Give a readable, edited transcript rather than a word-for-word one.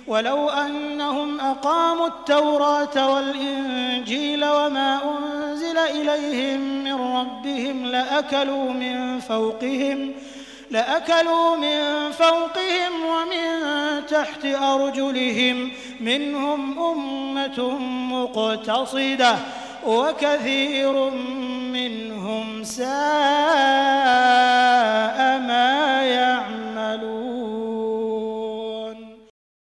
ولو أنهم أقاموا التوراة والإنجيل وما أنزل إليهم من ربهم لأكلوا من فوقهم ومن تحت أرجلهم منهم أمة مقتصدة وكثير منهم ساء